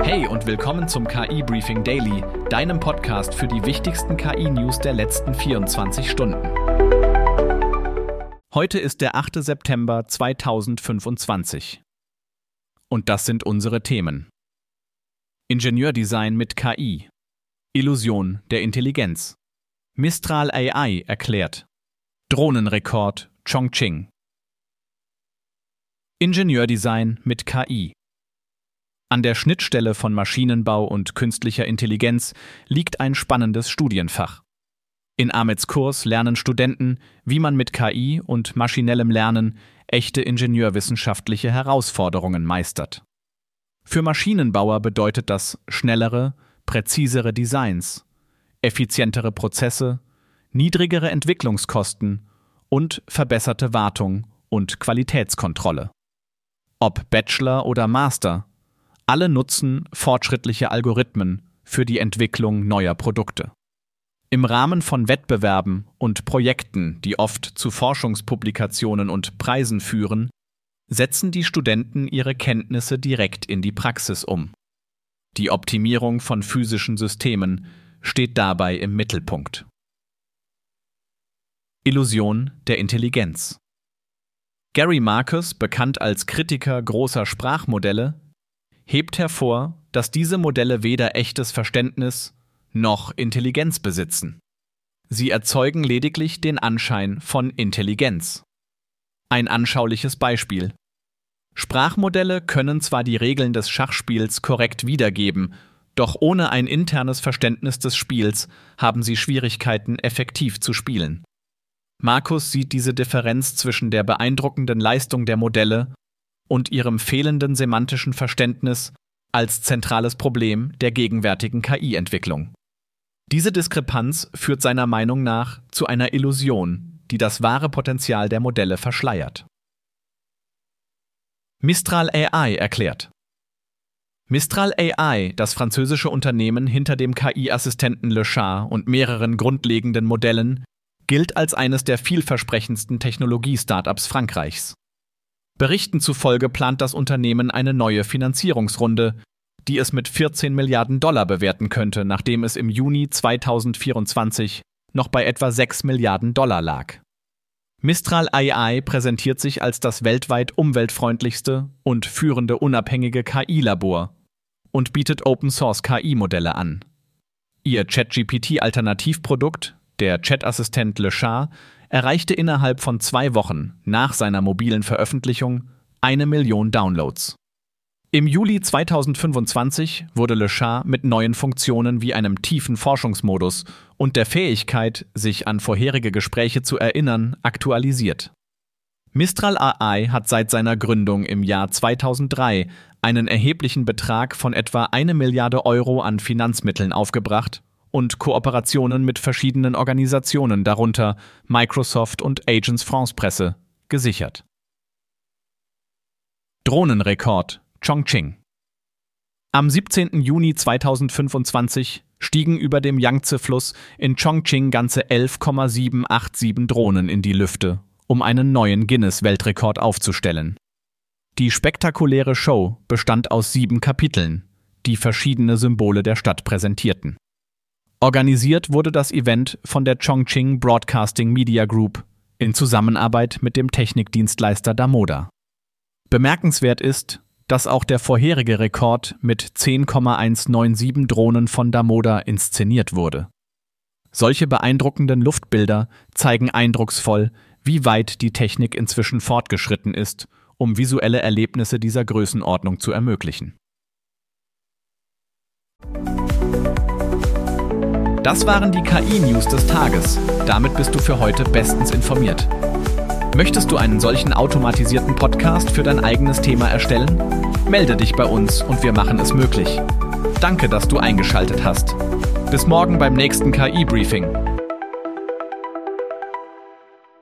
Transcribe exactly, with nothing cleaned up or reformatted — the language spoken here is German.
Hey und willkommen zum K I-Briefing Daily, deinem Podcast für die wichtigsten K I-News der letzten vierundzwanzig Stunden. Heute ist der achte September zweitausendfünfundzwanzig. Und das sind unsere Themen. Ingenieurdesign mit K I. Illusion der Intelligenz. Mistral A I erklärt. Drohnenrekord Chongqing. Ingenieurdesign mit K I. An der Schnittstelle von Maschinenbau und künstlicher Intelligenz liegt ein spannendes Studienfach. In Ahmeds Kurs lernen Studenten, wie man mit K I und maschinellem Lernen echte ingenieurwissenschaftliche Herausforderungen meistert. Für Maschinenbauer bedeutet das schnellere, präzisere Designs, effizientere Prozesse, niedrigere Entwicklungskosten und verbesserte Wartung und Qualitätskontrolle. Ob Bachelor oder Master, alle nutzen fortschrittliche Algorithmen für die Entwicklung neuer Produkte. Im Rahmen von Wettbewerben und Projekten, die oft zu Forschungspublikationen und Preisen führen, setzen die Studenten ihre Kenntnisse direkt in die Praxis um. Die Optimierung von physischen Systemen steht dabei im Mittelpunkt. Illusion der Intelligenz. Gary Marcus, bekannt als Kritiker großer Sprachmodelle, hebt hervor, dass diese Modelle weder echtes Verständnis noch Intelligenz besitzen. Sie erzeugen lediglich den Anschein von Intelligenz. Ein anschauliches Beispiel. Sprachmodelle können zwar die Regeln des Schachspiels korrekt wiedergeben, doch ohne ein internes Verständnis des Spiels haben sie Schwierigkeiten, effektiv zu spielen. Marcus sieht diese Differenz zwischen der beeindruckenden Leistung der Modelle und ihrem fehlenden semantischen Verständnis als zentrales Problem der gegenwärtigen K I-Entwicklung. Diese Diskrepanz führt seiner Meinung nach zu einer Illusion, die das wahre Potenzial der Modelle verschleiert. Mistral A I erklärt. Mistral A I, das französische Unternehmen hinter dem K I-Assistenten Le Chat und mehreren grundlegenden Modellen, gilt als eines der vielversprechendsten Technologie-Startups Frankreichs. Berichten zufolge plant das Unternehmen eine neue Finanzierungsrunde, die es mit vierzehn Milliarden Dollar bewerten könnte, nachdem es im Juni zweitausendvierundzwanzig noch bei etwa sechs Milliarden Dollar lag. Mistral A I präsentiert sich als das weltweit umweltfreundlichste und führende unabhängige K I-Labor und bietet Open-Source-K I-Modelle an. Ihr ChatGPT-Alternativprodukt, der Chat-Assistent Le Chat, erreichte innerhalb von zwei Wochen nach seiner mobilen Veröffentlichung eine Million Downloads. Im Juli zweitausendfünfundzwanzig wurde Le Chat mit neuen Funktionen wie einem tiefen Forschungsmodus und der Fähigkeit, sich an vorherige Gespräche zu erinnern, aktualisiert. Mistral A I hat seit seiner Gründung im Jahr zweitausenddrei einen erheblichen Betrag von etwa eine Milliarde Euro an Finanzmitteln aufgebracht und Kooperationen mit verschiedenen Organisationen, darunter Microsoft und Agence France Presse, gesichert. Drohnenrekord Chongqing. Am siebzehnten Juni zweitausendfünfundzwanzig stiegen über dem Yangtze-Fluss in Chongqing ganze elf Komma siebenhundert87 Drohnen in die Lüfte, um einen neuen Guinness-Weltrekord aufzustellen. Die spektakuläre Show bestand aus sieben Kapiteln, die verschiedene Symbole der Stadt präsentierten. Organisiert wurde das Event von der Chongqing Broadcasting Media Group in Zusammenarbeit mit dem Technikdienstleister Damoda. Bemerkenswert ist, dass auch der vorherige Rekord mit zehn Komma hundertsiebenundneunzig Drohnen von Damoda inszeniert wurde. Solche beeindruckenden Luftbilder zeigen eindrucksvoll, wie weit die Technik inzwischen fortgeschritten ist, um visuelle Erlebnisse dieser Größenordnung zu ermöglichen. Das waren die K I-News des Tages. Damit bist du für heute bestens informiert. Möchtest du einen solchen automatisierten Podcast für dein eigenes Thema erstellen? Melde dich bei uns und wir machen es möglich. Danke, dass du eingeschaltet hast. Bis morgen beim nächsten K I-Briefing.